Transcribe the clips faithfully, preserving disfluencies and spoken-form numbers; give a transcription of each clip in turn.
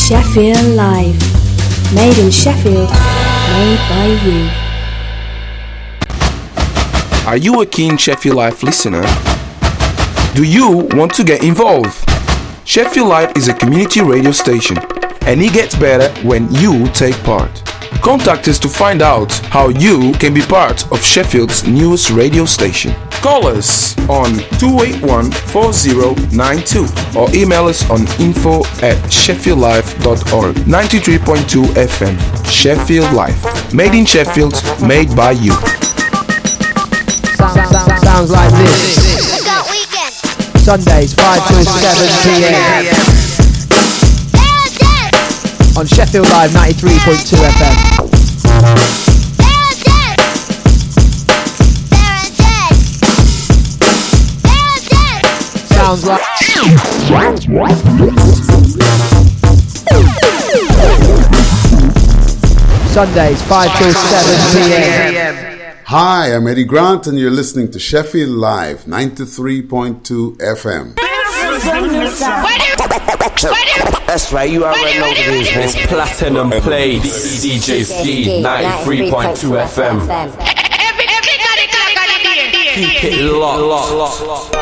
Sheffield Live. Made in Sheffield, made by you. Are you a keen Sheffield Live listener? Do you want to get involved? Sheffield Live is a community radio station, and it gets better when you take part. Contact us to find out how you can be part of Sheffield's newest radio station. Call us on two eight one, four zero nine two or email us on info at sheffield live dot org. ninety-three point two F M, Sheffield Live. Made in Sheffield, made by you. Sounds, sounds, sounds like this. Look out weekend. Sundays, five to seven p.m. on Sheffield Live ninety-three point two F M. Sounds like Sundays, five till seven p.m. Hi, I'm Eddie Grant, and you're listening to Sheffield Live ninety-three point two F M. That's right, you already know what it is, man. It's Platinum Plays, D J Ski, ninety-three point two F M. Keep it locked.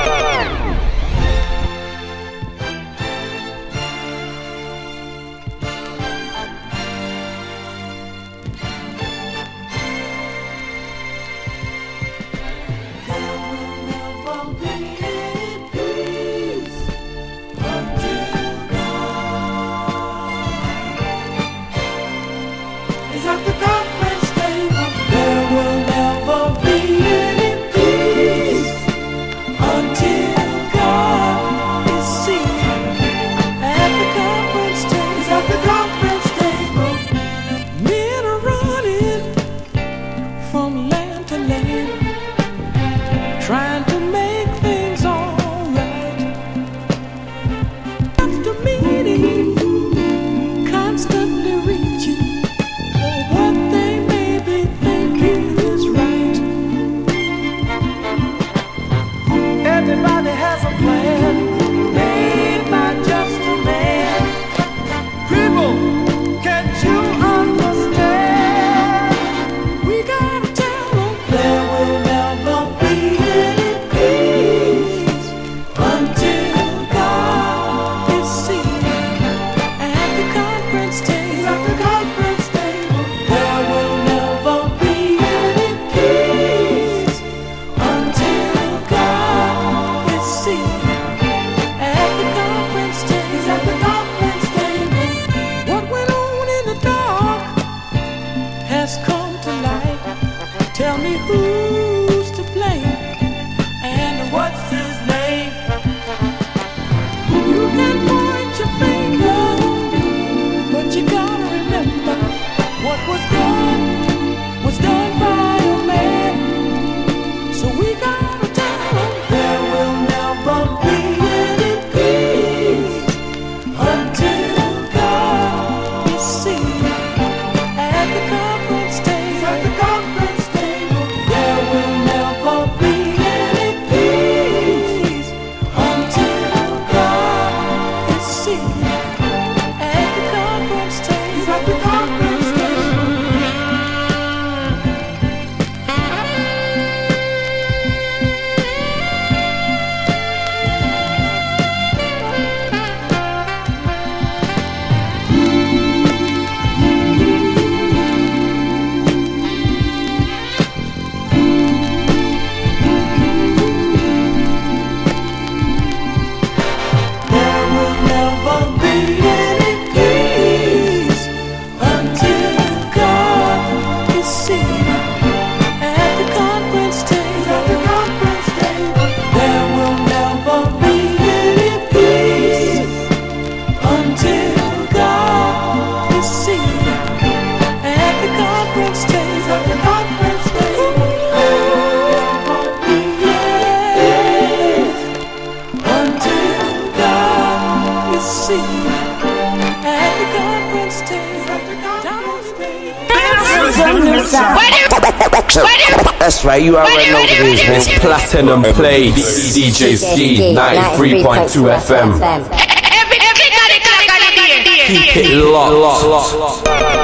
That's right, you already know what it is, man. It's Platinum Plays, D J Ski, ninety-three point two F M. Keep it locked.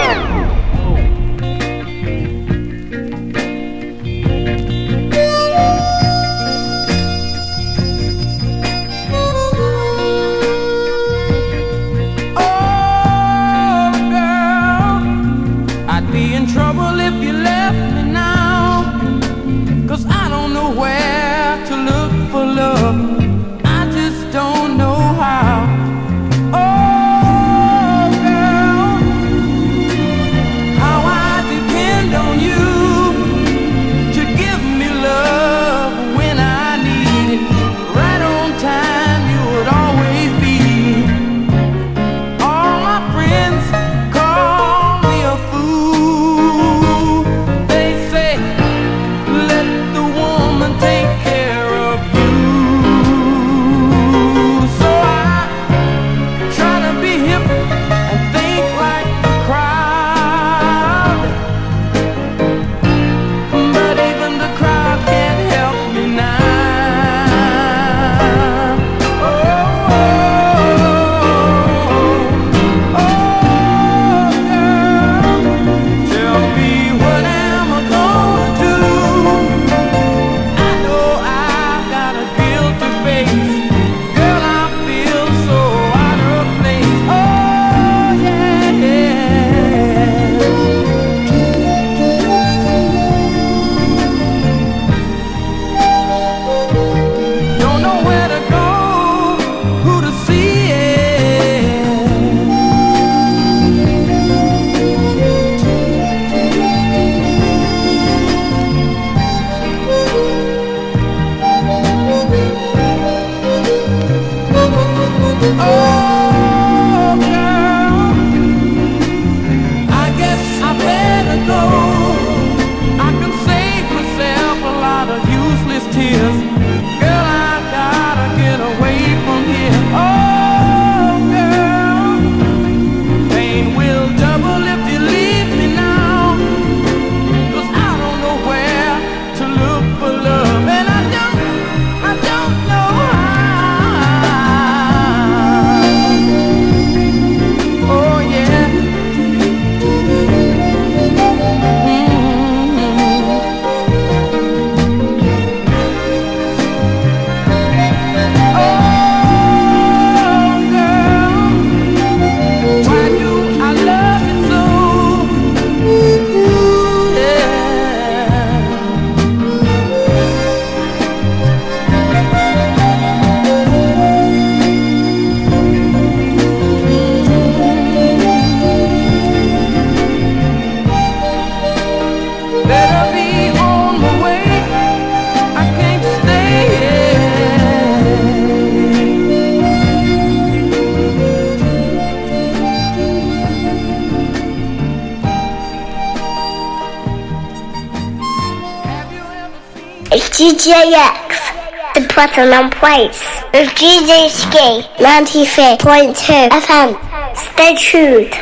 D J X, the Platinum Place, with D J Ski, ninety-three point two F M. Stay tuned.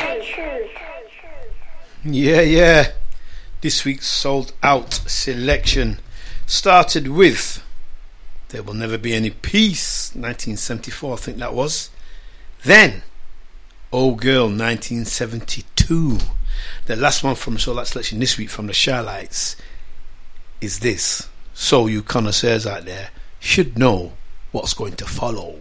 Yeah, yeah. This week's sold out selection started with There Will Never Be Any Peace, nineteen seventy-four, I think that was. Then, Oh Girl, nineteen seventy-two. The last one from Soul Out Selection this week from the Shylights is this. So you connoisseurs out there should know what's going to follow.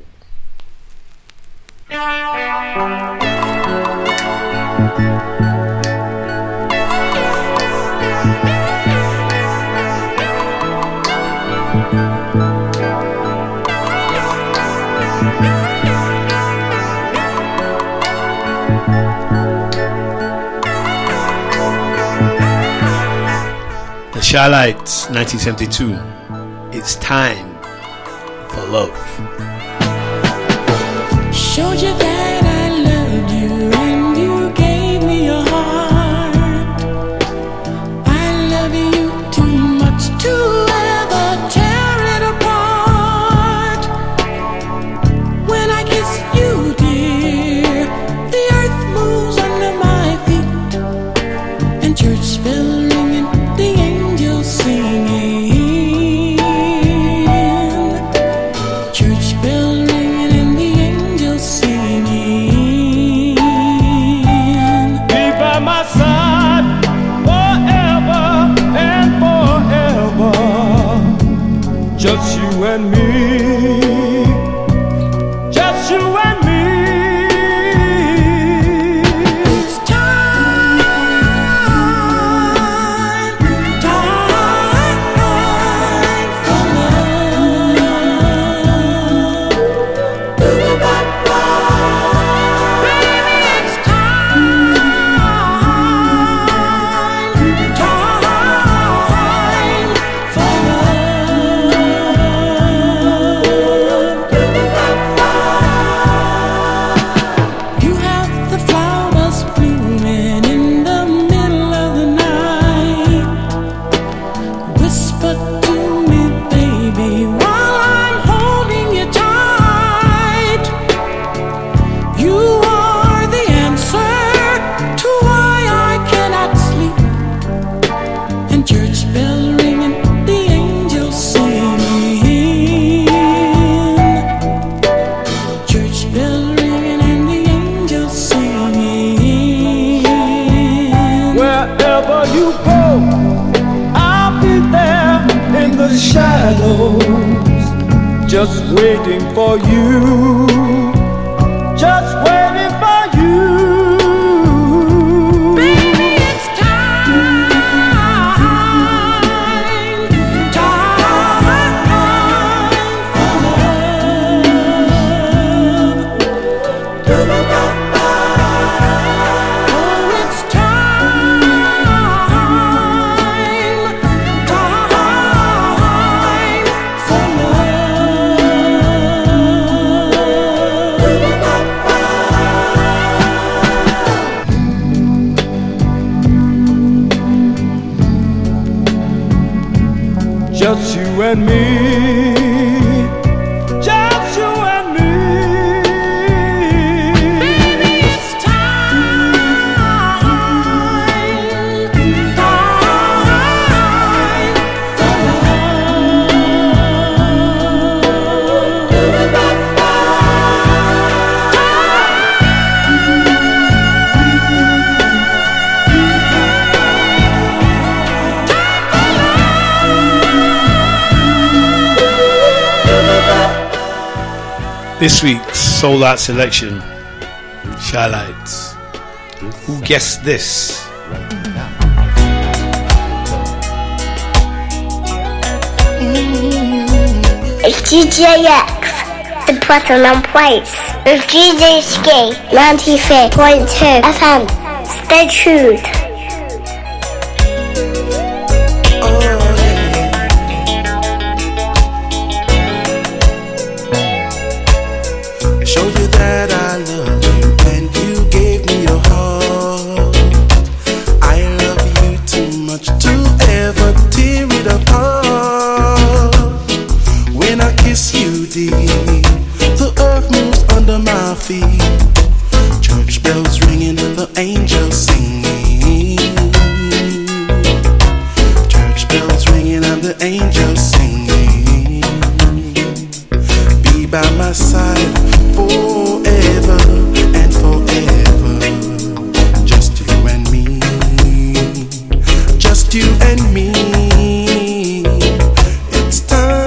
The Shylights, nineteen seventy-two. It's time for love. Showed you that I loved you and you gave me your heart. I love you too much to ever tear it apart. When I kiss you, dear, the earth moves under my feet, and church bells ringing, the angels singing. Church bells ringing and the angels singing. the shadows, just waiting for you, just waiting for you. Baby, it's time, time for love. Oh, it's time, time for love. Just you and me, just you and me. Baby, it's time, time for This week's sold out selection, Shylights. Who guessed this? It's D J X, the Platinum Place, with D J Ski, ninety-three point two F M. Stay tuned. Showed you that I love you and you gave me your heart. I love you too much to ever tear it apart. When I kiss you deep, the earth moves under my feet. Church bells ringing, the angels singing. Church bells ringing and the angels singing. Be by my side forever and forever. Just you and me, just you and me. It's time,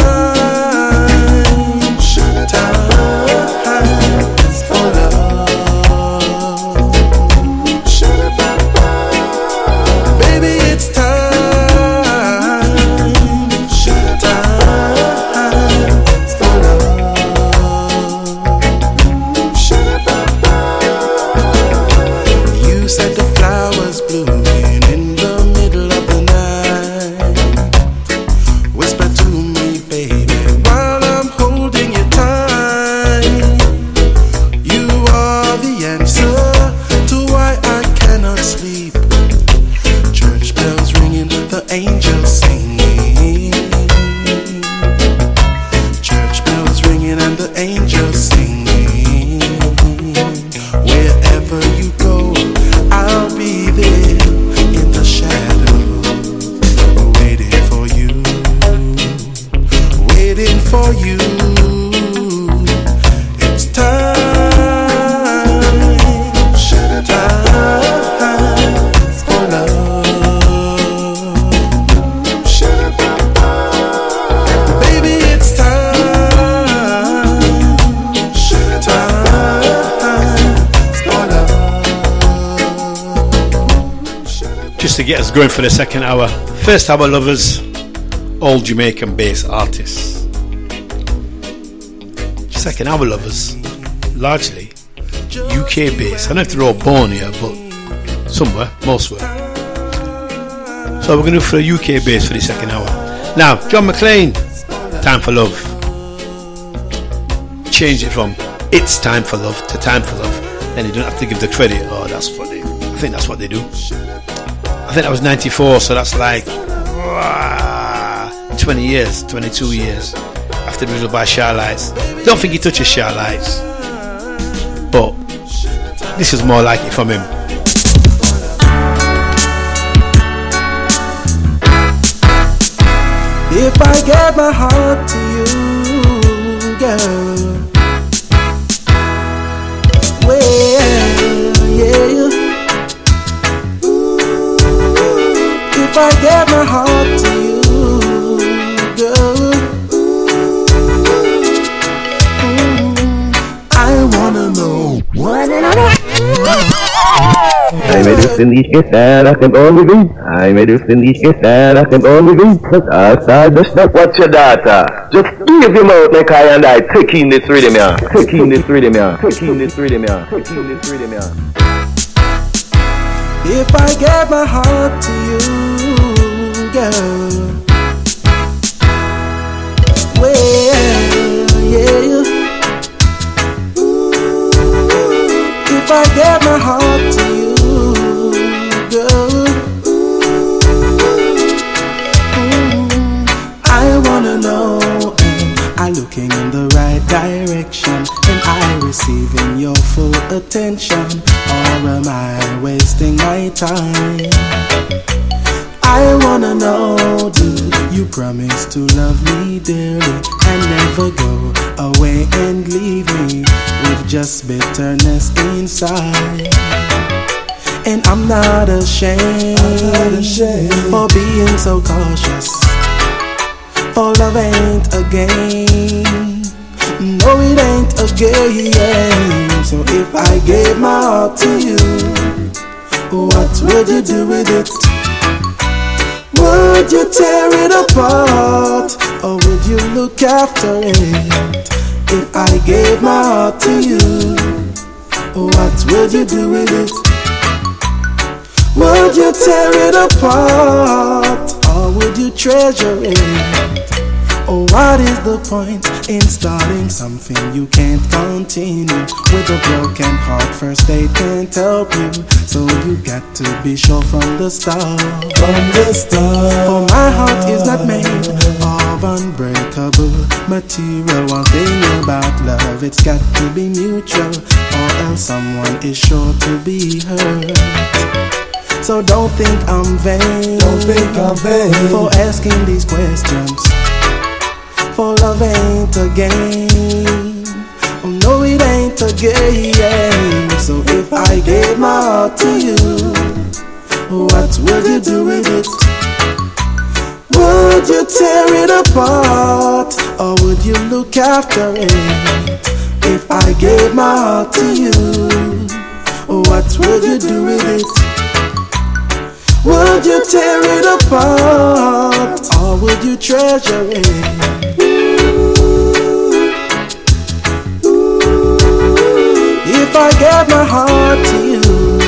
time for love. Baby, it's time, time for love. You said the flowers blooming in the middle of the night. Whisper to me, baby, while I'm holding you tight. You are the answer to why I cannot sleep. Church bells ringing, the angels singing. Church bells ringing and the angels singing. Wherever you go, I'll be there in the shadow, waiting for you, waiting for you. It's time, time for love. Baby, it's time, time for love. Just to get us going for the second hour. First hour lovers, all Jamaican bass artists. Second hour lovers, largely U K bass. I don't know if they're all born here, but some were, most were. So we're going to do for a U K bass for the second hour. Now, John McClain, Time for Love. Change it from It's Time for Love to Time for Love. Then you don't have to give the credit. Oh, that's what they, I think that's what they do. I think that was ninety-four, so that's like uh, twenty years, twenty-two years after the original by Shylights. Don't think he touches Shylights, but this is more like it from him. If I get my heart to you, girl, well, yeah. Ooh, if I get my heart to you, feliz que estar can only be. I made you feliz que estar can only be. But outside the step, what's your data? Just give him out like I and I. Taking this rhythm, yeah. Taking this rhythm, yeah. Taking this rhythm, yeah. Taking this rhythm, yeah. If I gave my heart to you, girl, well, yeah. If I gave my heart to you, girl, I wanna know, am I looking in the right direction? Am I receiving your full attention? Or am I wasting my time? I wanna know, do you promise to love me dearly and never go away and leave me with just bitterness inside? And I'm not ashamed, I'm not ashamed for being so cautious. For love ain't a game, no it ain't a game. So if I gave my heart to you, what would you do with it? Would you tear it apart, or would you look after it? If I gave my heart to you, what would you do with it? Would you tear it apart, or would you treasure it? Oh, what is the point in starting something you can't continue? With a broken heart, first aid can't help you. So you got to be sure from the start. From the start. For my heart is not made of unbreakable material. One thing about love, it's got to be mutual, or else someone is sure to be hurt. So don't think I'm vain, don't think I'm vain for asking these questions. For love ain't a game, oh no it ain't a game. So if I gave my heart to you, what would you do with it? Would you tear it apart, or would you look after it? If I gave my heart to you, what would you do with it? Would you tear it apart, or would you treasure it? If I gave my heart to you,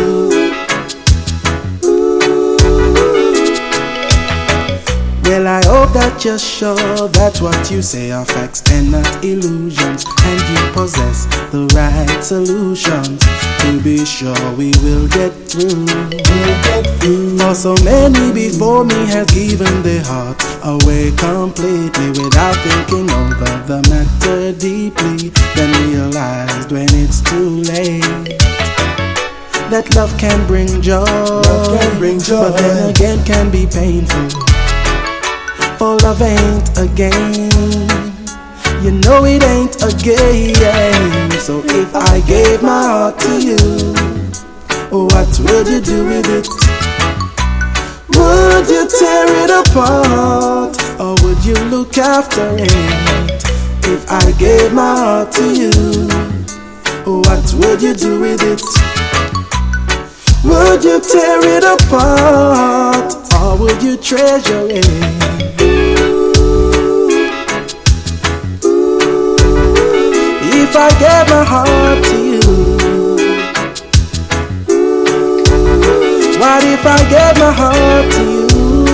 well, I hope that you're sure that what you say are facts and not illusions, and you possess the right solutions to be sure we will get through. We'll get through. For so many before me has given their heart away completely without thinking over the matter deeply, then realized when it's too late that love can bring joy, love can bring joy, but then again can be painful. For love ain't a game, you know it ain't a game. So if I gave my heart to you, what would you do with it? Would you tear it apart, or would you look after it? If I gave my heart to you, what would you do with it? Would you tear it apart, or would you treasure it? If I gave my heart to you, what if I gave my heart to you?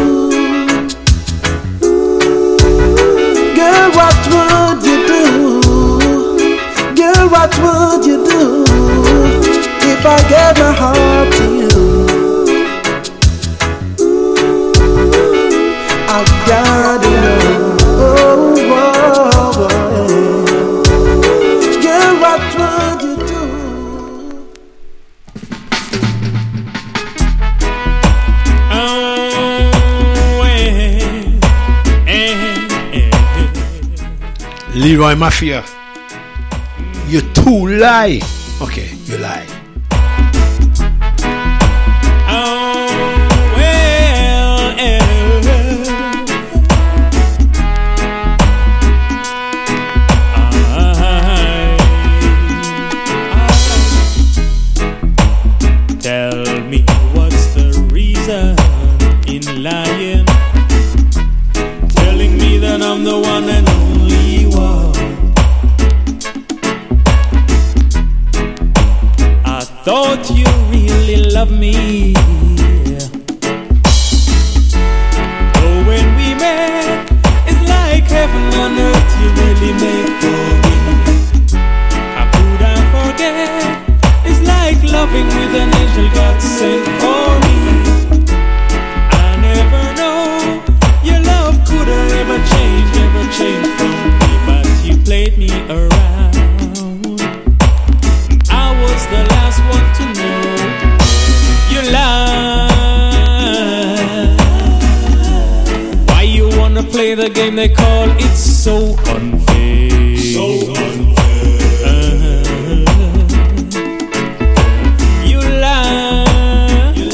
Girl, what would you do? Girl, what would you do if I gave my heart to you? I gotta know. Oh, oh, oh, girl, what would you do? Oh, eh, eh, eh. Leroy Mafia, you too lie. Okay, you lie. Tell me what thought you really loved me. Oh, when we met, it's like heaven on earth you really made for me. How could I forget? It's like loving with an angel God sent for me. I never know your love could ever change, ever change from me, but you played me around. I was the last one to know your love. Why you wanna play the game they call It's So Unfair? So unfair. Uh-huh. You lie. You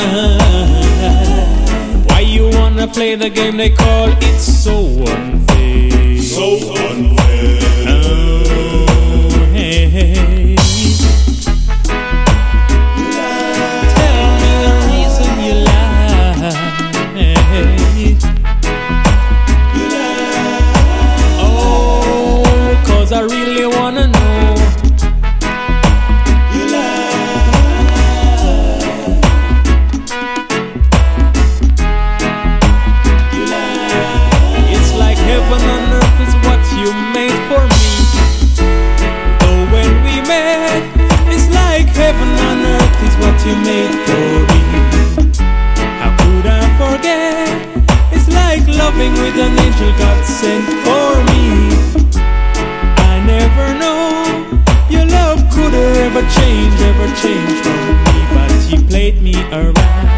lie. Why you wanna play the game they call It's So Unfair? So unfair. Oh, hey, hey. I really wanna know. You lie. You lie. It's like heaven on earth is what you made for me. Oh, when we met, it's like heaven on earth is what you made for me. How could I forget? It's like loving with an angel God sent for me. Never know your love could ever change, ever change from me, but you played me around.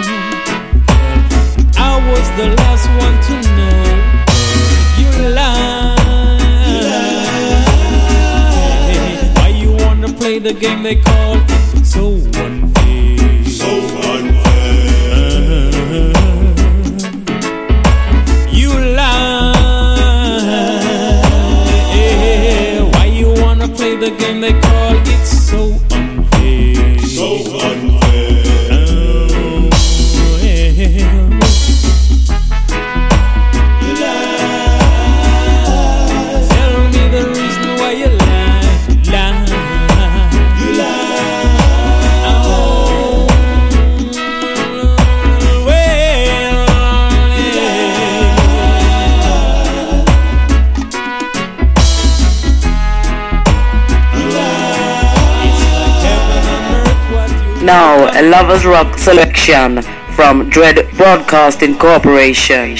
I was the last one to know you lie. You lie. Why you wanna play the game they call So Unfair? So unfair. Uh-huh. You lie. Play the game they call It's So Unfair. So unfair. Oh, yeah. You lie. Tell me the reason why you lie. Lie. You lie. Oh, well, Now, a Lovers Rock selection from Dread Broadcasting Corporation.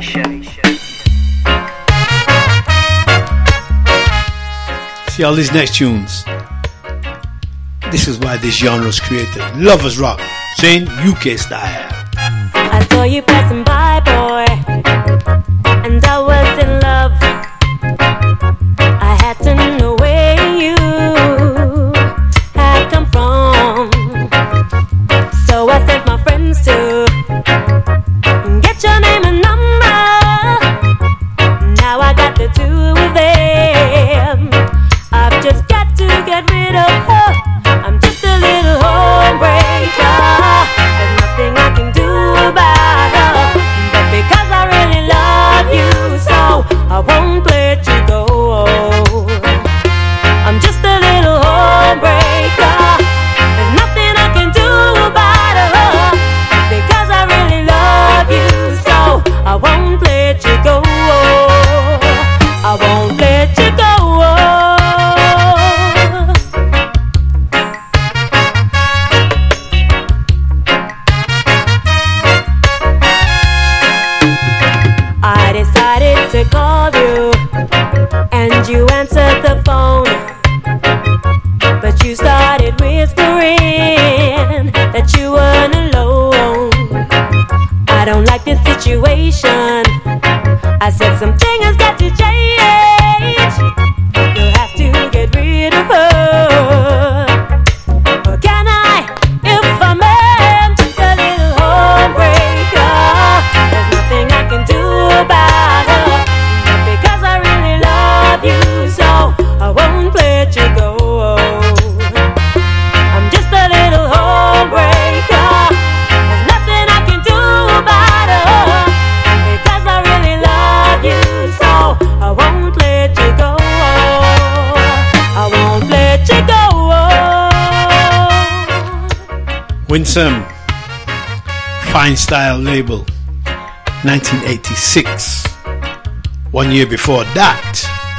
See all these next tunes. This is why this genre was created. Lovers Rock, saying U K style. I saw you passing by, boy, and I was in love. I had to know where you had come from, so I sent my friends to get your name and number. Now I got the two of them. I've just got to get rid of her. I'm just a little homebreaker. There's nothing I can do about her, but because I really love you, so I won't let you go. I'm just a little homebreaker. There's nothing I can do about her, because I really love you, so I won't let you go. I won't let you go. I decided to call you, and you answered the phone, but you started whispering that you weren't alone. I don't like this situation. I said something has got to change. You'll have to get rid of her. Or can I, if I'm just a little homebreaker? There's nothing I can do about her, but because I really love you, so I won't let you go. I'm just a little homebreaker. There's nothing I can do about her, because I really love you, Winsome, Fine Style label, nineteen eighty-six. One year before that,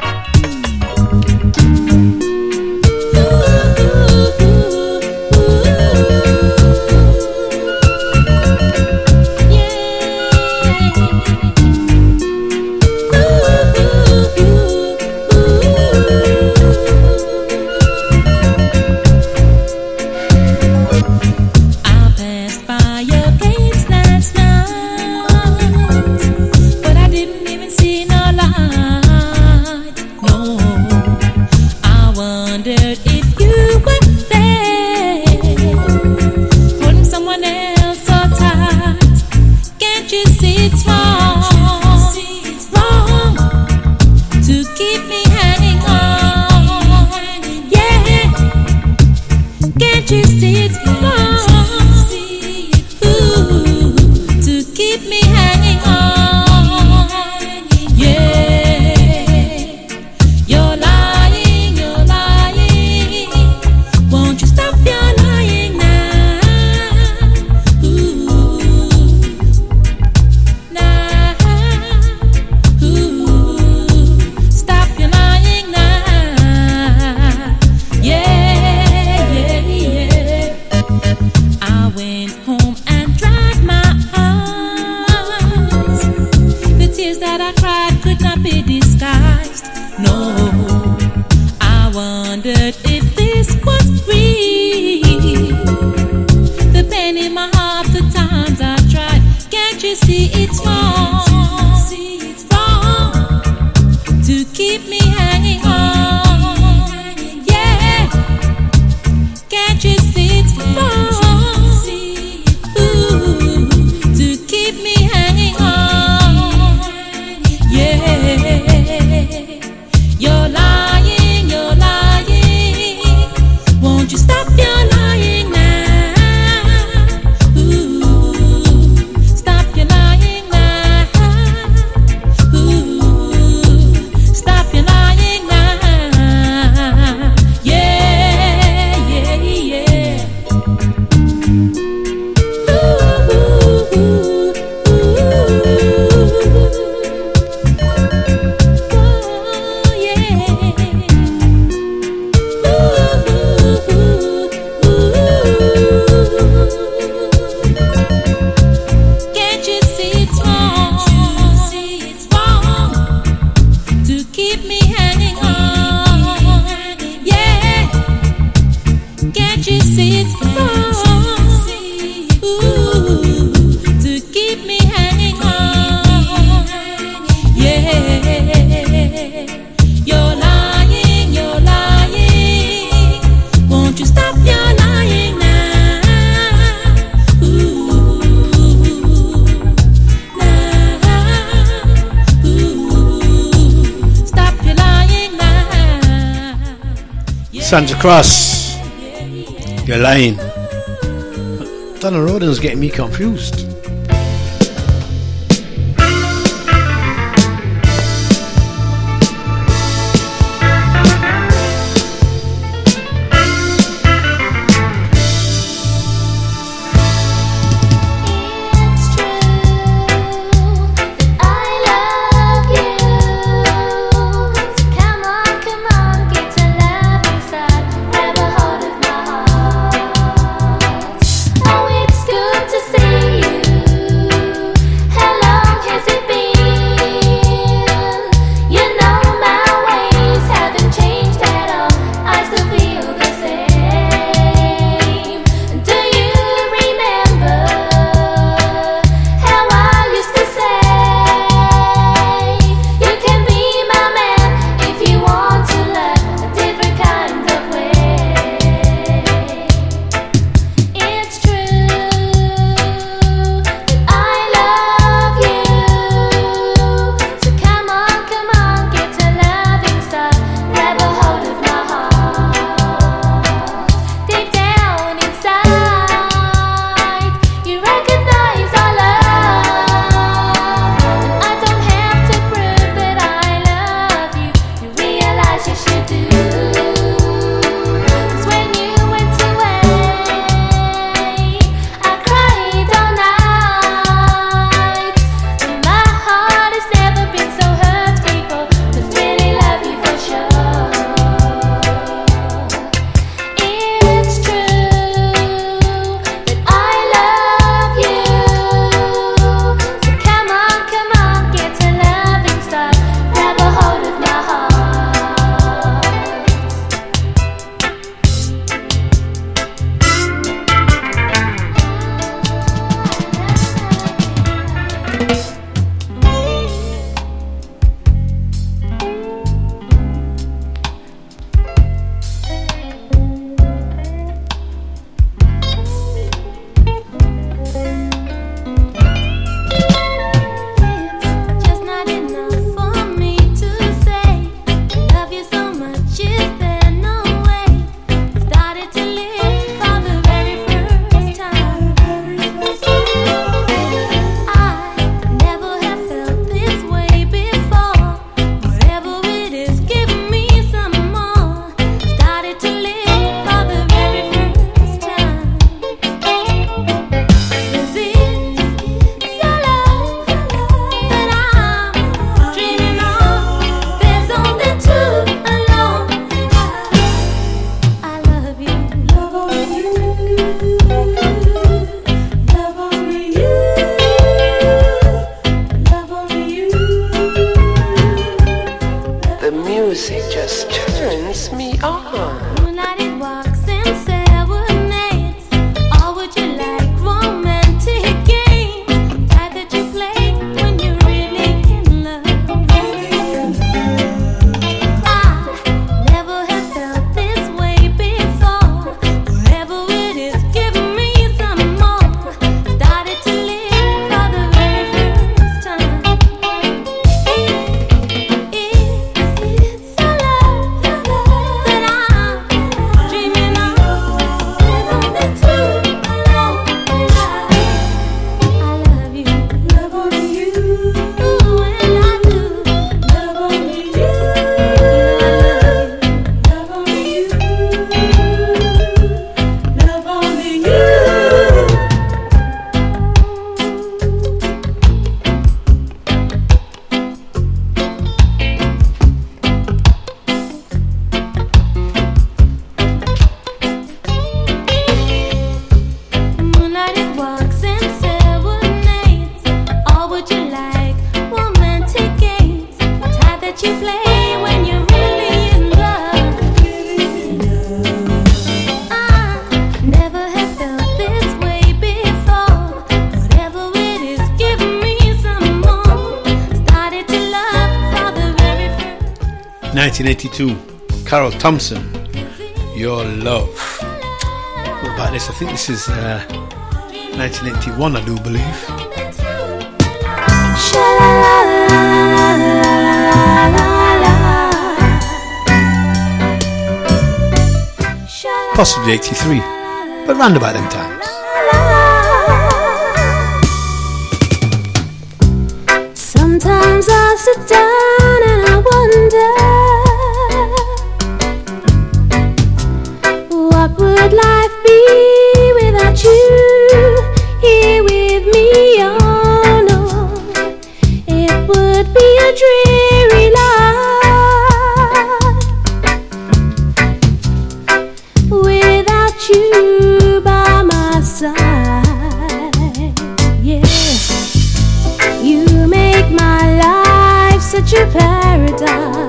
Santa Cross, you're lying. Donna Roden's getting me confused. Oh, it's good to see you. nineteen eighty-two, Carol Thompson, Your Love. What about this? I think this is uh, nineteen eighty-one, I do believe. Possibly eighty-three, but round about them times. Sometimes I sit down and I wonder, what would life be without you here with me? Oh no, it would be a dreary life without you by my side. Yeah, you make my life such a paradise.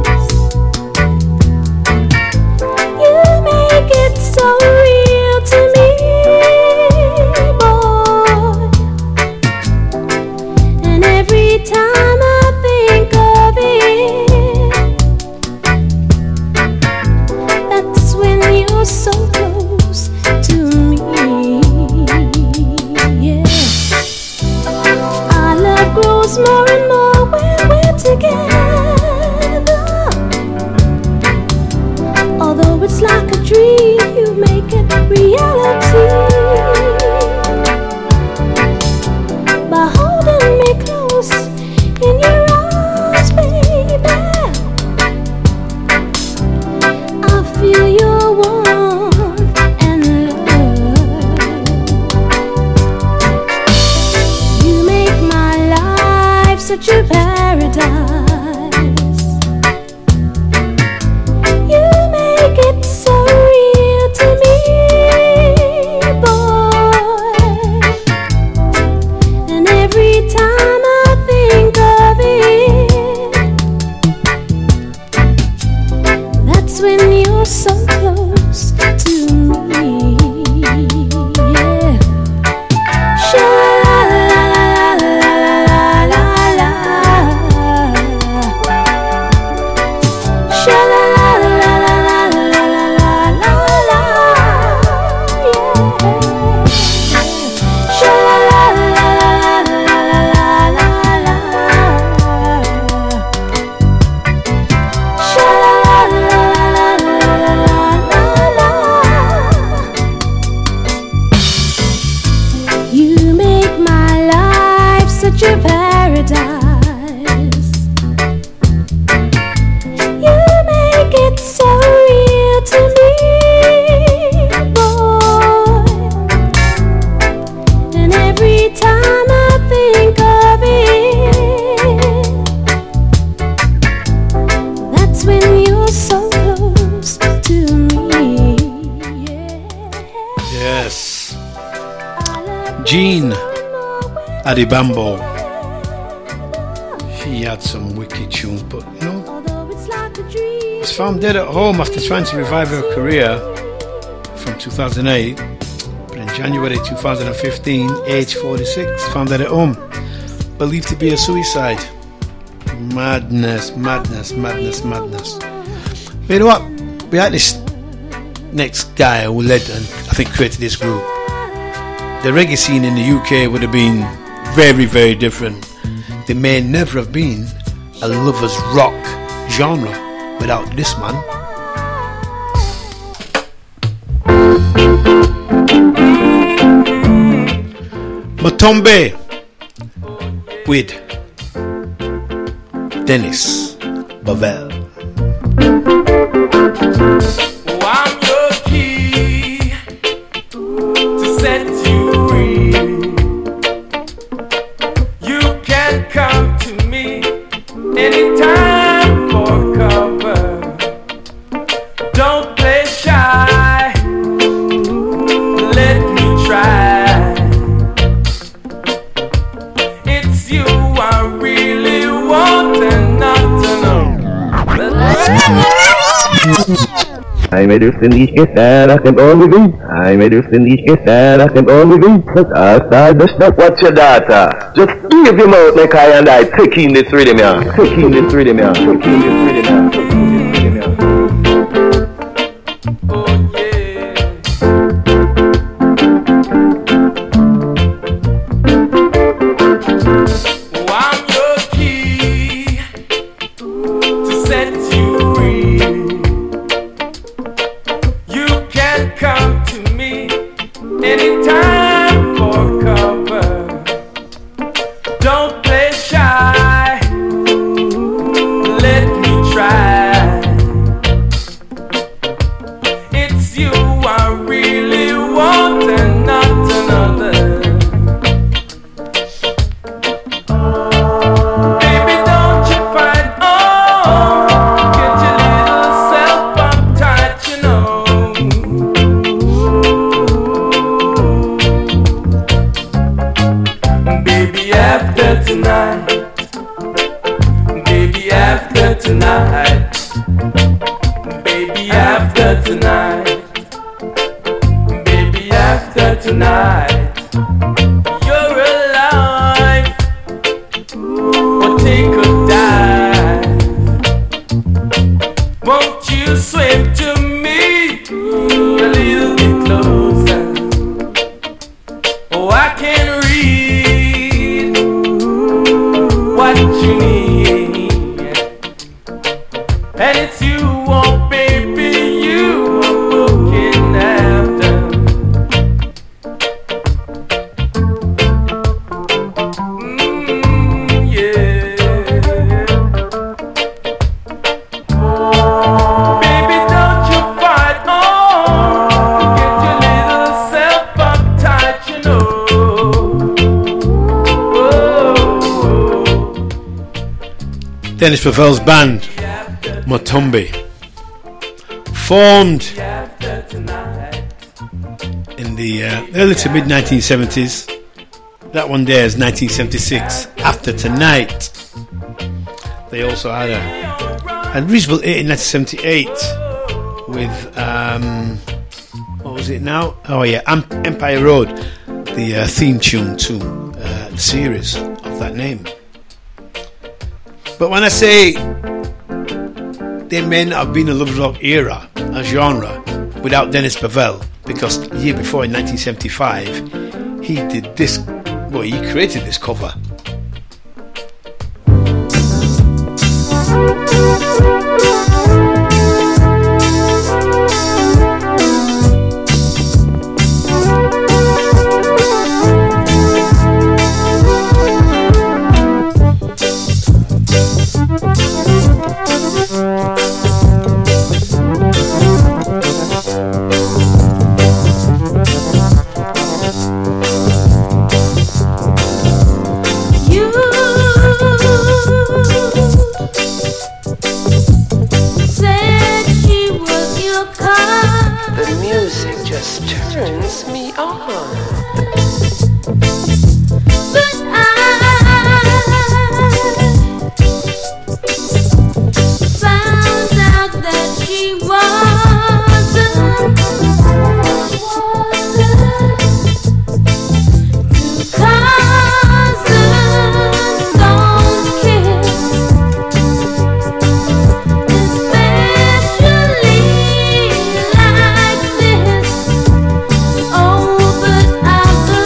You make it so real to me, boy. And every time I think of it, that's when you're so close to me. Yeah, our love grows more and more when we're together. Although it's like a dream, you make it reality by holding me close in your arms, baby. I feel your warmth and love. You make my life such a paradise. You make it so real to me, boy. And every time I think of it, that's when you're so close to me. Yeah. Sha-la-la-la-la-la-la-la. Sha-la-la-la-la-la-la-la-la. Yeah. Sha-la-la-la-la-la-la-la. You make my life such a paradise. You make it so real to me, boy. And every time I think of it, that's when you're so close to me. Yes. Jean Adibambo. She had some wicked tunes, but you know, was found dead at home after trying to revive her career from two thousand eight. But in January two thousand fifteen, age forty-six, found dead at home, believed to be a suicide. Madness, madness, madness, madness. But you know what? We had this next guy who led and I think created this group. The reggae scene in the U K would have been very, very different. There may never have been a lovers rock genre without this man. Matombe with Dennis Bavell. I'm your key to set you free. You can come to me anytime for cover. Don't play shy. Let me try. It's you I really want and not to know. medio sin ich gesehen, can only be. I medio sin ich gesehen, can only be. But outside the step, watch your data. Just give him out like I and I. Take in this rhythm, yeah. Take in this rhythm, yeah. Take in this rhythm, yeah. Take in this rhythm, yeah. Dennis Pavel's band, Motombi, formed in the uh, early to mid nineteen seventies. That one there is nineteen seventy-six. After Tonight, they also had a, a reasonable hit in nineteen seventy-eight with um, what was it now? Oh yeah, Empire Road, the uh, theme tune to uh, the series of that name. But when I say they may not have been a love rock era, a genre, without Dennis Pavel, because the year before in nineteen seventy-five, he did this, well, he created this cover. Oh, but I've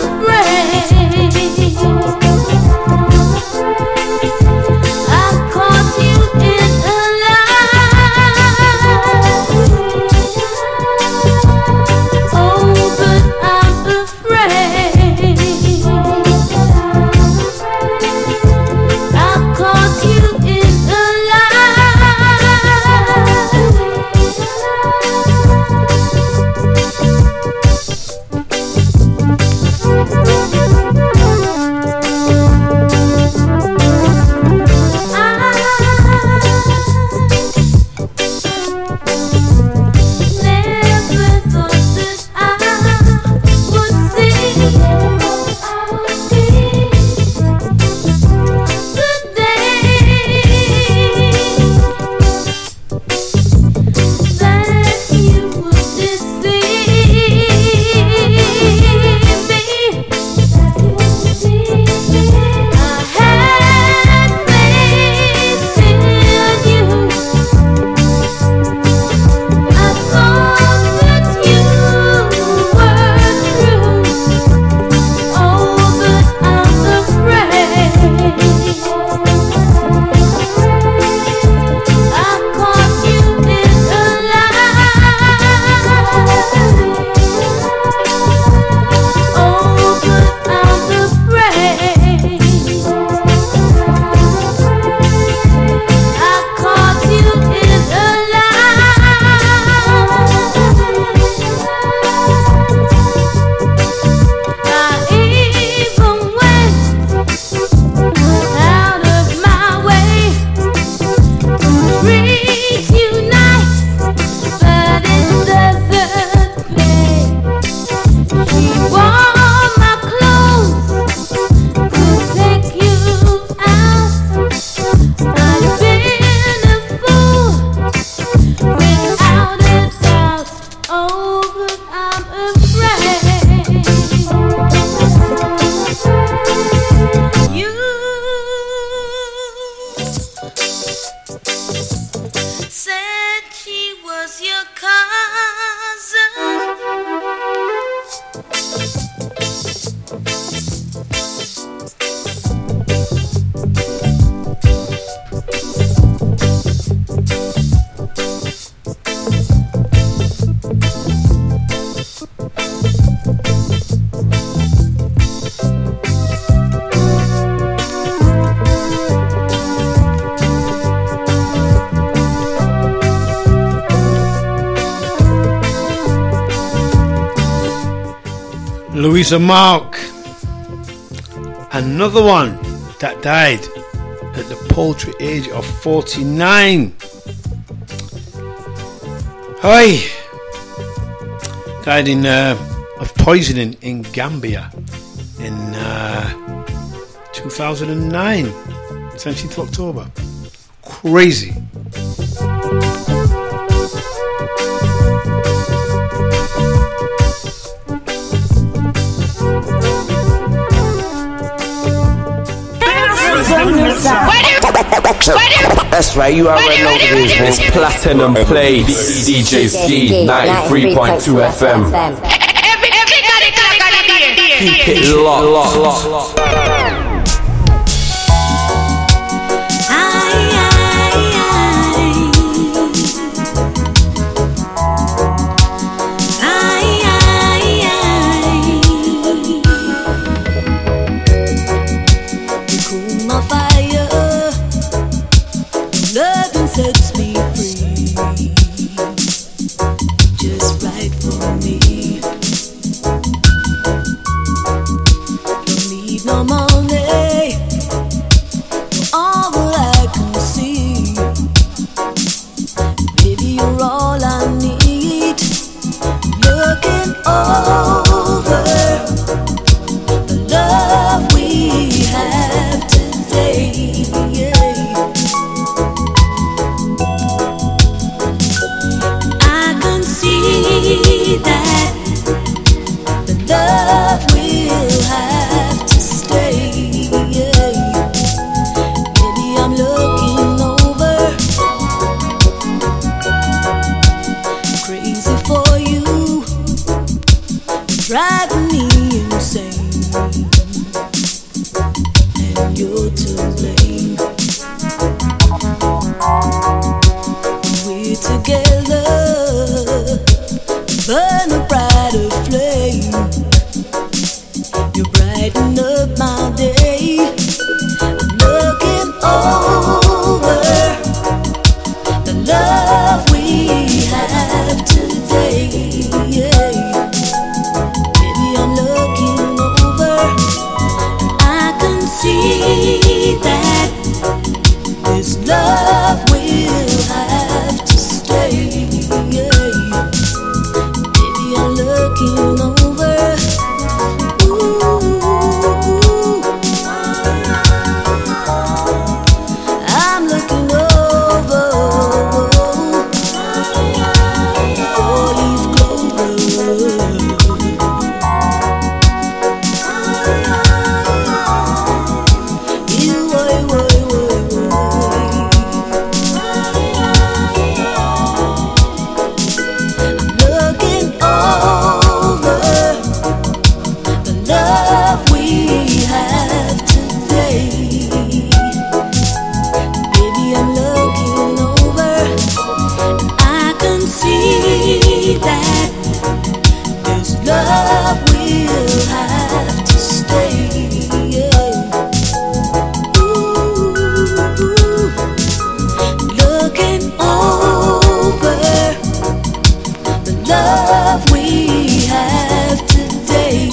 Louisa Mark, another one that died at the paltry age of forty-nine. Hi, died in uh, of poisoning in Gambia in uh, two thousand nine, seventeenth of October. Crazy. That's right, you already know what it is, man. It's Platinum Plates, D J Ski, ninety-three point two F M. Keep it locked, locked, locked, locked. Sets me free, just right for me. Don't need no money, all that I can see. Baby, you're all I need. Looking over the love we have today. That the love will have to stay. Maybe I'm looking over, crazy for you, driving me insane, and you're to blame. We're together, burn a brighter flame. You brighten up my day. I'm looking over the love we have today. Baby, I'm looking over, I can see that this love will have to stay. Looking over, ooh, I'm looking over, four-leaf clover. You, oi, oi, oi, oi. I'm looking over the love we have today. Baby, I'm looking over, I can see that this love will have to stay. Ooh, looking over the love we have today.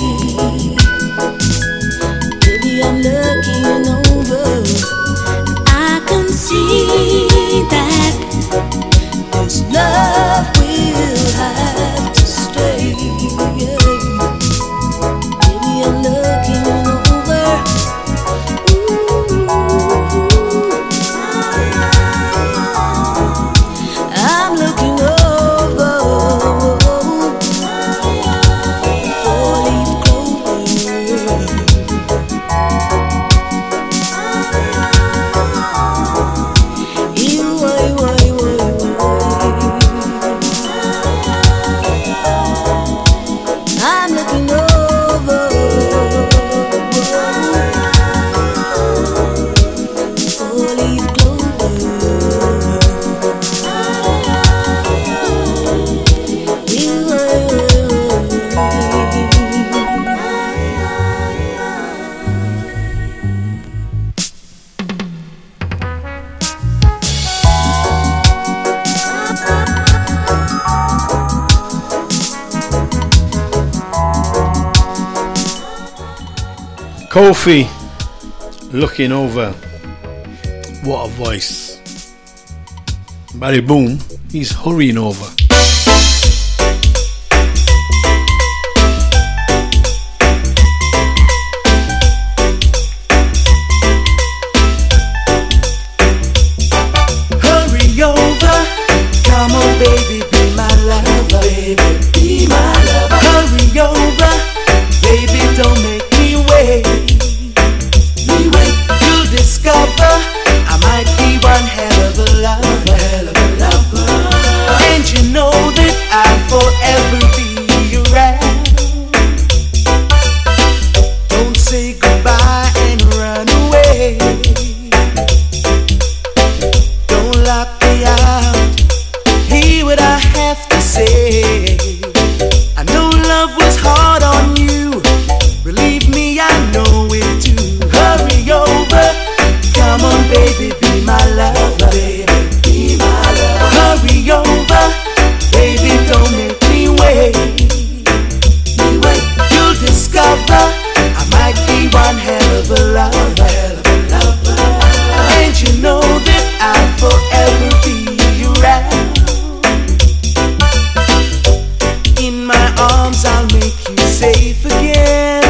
Baby, I'm looking over, I can see that this love will have to stay. Kofi, looking over. What a voice. Barry Boom, he's hurrying over. Hurry over, come on baby, be my lover, baby, be my lover. Hurry over, baby, don't make me wait. Me wait, you'll discover I might be one hell of a lover, hell of a lover. And you know that I'll forever be around. Don't say goodbye and run away. Don't lock me out. Hear what I have to say. I know love was hard on you. Believe me, I know it too. Hurry over, come on, baby, be my lover, baby, be my lover. Hurry over, baby, don't make me wait. Me wait, you'll discover I might be one hell of a lover, hell of a lover. And you know that I'll forever be around. In my arms, I'll make you safe again.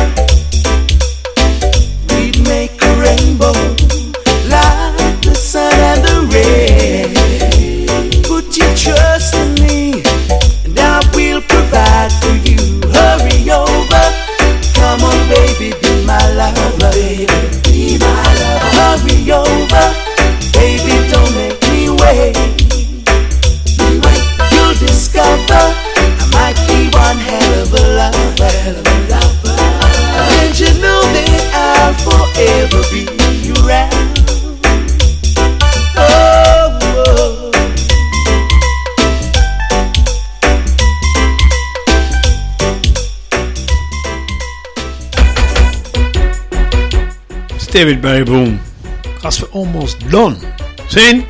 We'd make a rainbow like the sun and the rain. Put your trust in me, and I will provide for you. Hurry over, come on, baby, be my lover, baby, be my lover. Hurry over, baby, don't make me wait. Me wait, you'll discover I might be one hell of a lover, hell of a lover. And you know that I'll forever be around. Oh, oh. It's David Barry Boom. That's we're almost done. See?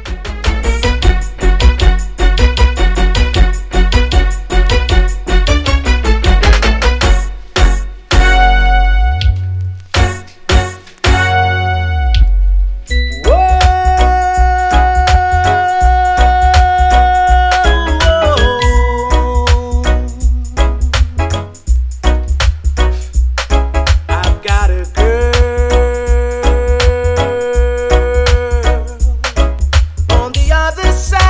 I've got a girl on the other side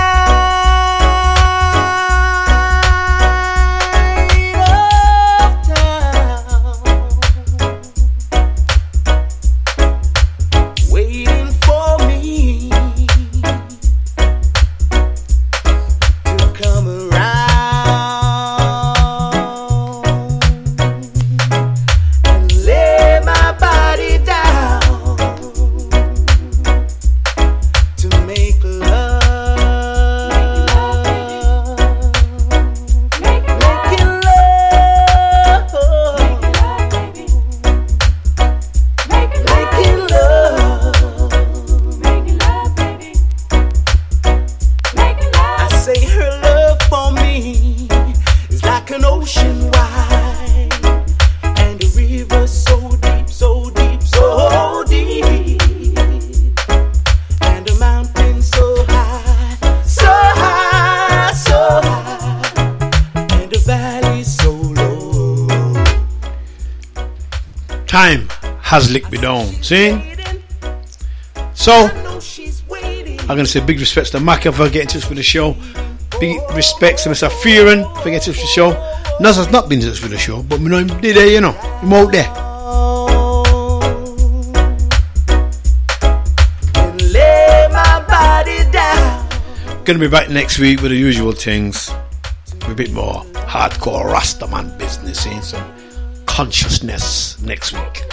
of town, waiting for me to come around and lay my body down to make love, making love, making love, I say her love for me is like an ocean wide and a river so deep, so deep, so deep, and a mountain so high, so high, so high, and a valley so low. Time has licked me down. See? So, I'm going to say big respects to Maka for getting in touch with the show. Big respects to Mister Fearon for getting in touch with the show. Nas has not been in touch with the show, but we know him did there, you know. Him out there. And lay my body down. Going to be back next week with the usual things. A bit more hardcore Rastaman business, eh? Some consciousness next week.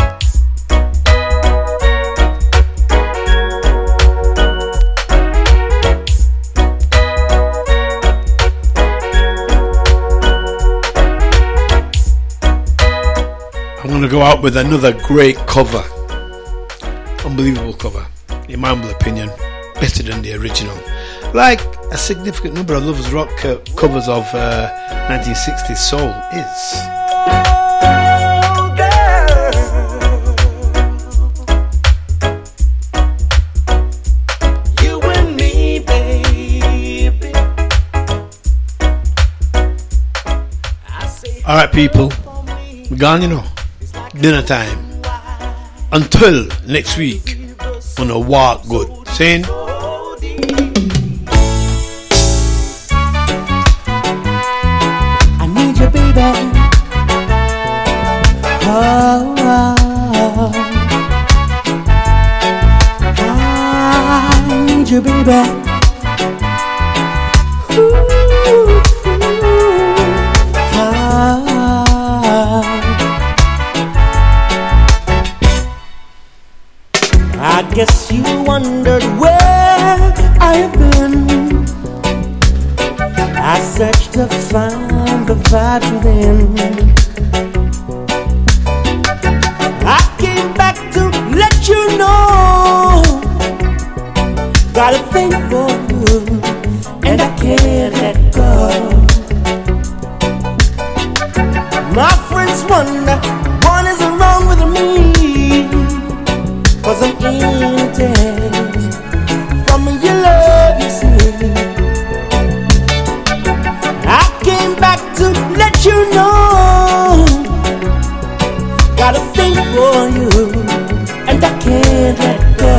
I'm going to go out with another great cover. Unbelievable cover. In my humble opinion, better than the original. Like a significant number of Lovers Rock co- covers of uh, nineteen sixties soul is. Oh, girl, Alright, people, we're gone, you know. Dinner time. Until next week, wanna walk good. Saying? I need you, baby. Oh, oh. I need you, baby. I guess you wondered where I have been. I searched to find the vibes within. I came back to let you know. Got a thing for you, and I can't let go. My friends wonder what is wrong with me, 'cause I'm intense from your love, you see. I came back to let you know. Got a thing for you, and I can't let go.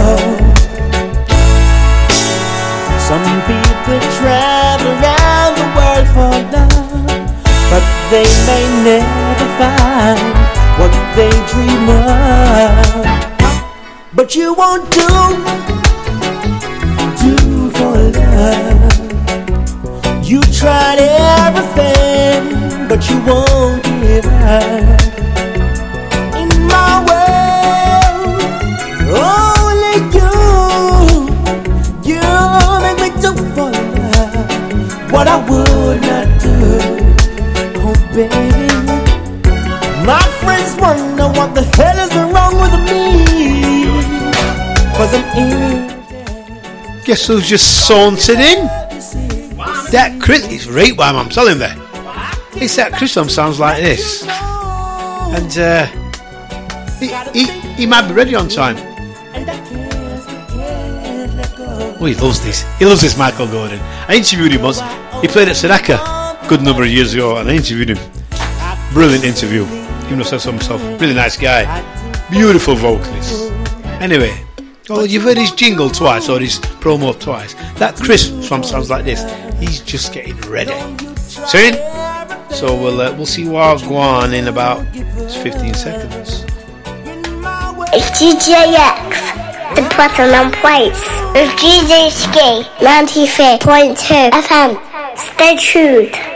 Some people travel around the world for love, but they may never find what they dream of. But you won't do, do for love. You tried everything, but you won't give up. In my world, only you, you make me do for love what I would not do. Oh baby, my friends wonder what the hell is wrong with me. Guess who's just sauntered in? That Chris is right, wham, I'm telling you. It's that Chris song sounds like this. And uh, he, he, he might be ready on time. Oh, he loves this. He loves this Michael Gordon. I interviewed him once. He played at Sadaka a good number of years ago, and I interviewed him. Brilliant interview. He must have so himself. Really nice guy. Beautiful vocalist. Anyway, oh, you've heard his jingle twice or his promo twice. That Chris song sounds like this. He's just getting ready. See? So we'll uh, we'll see what I'll go on in about fifteen seconds. It's D J X, the Platinum Place, with D J Ski, ninety-three point two F M. Stay tuned.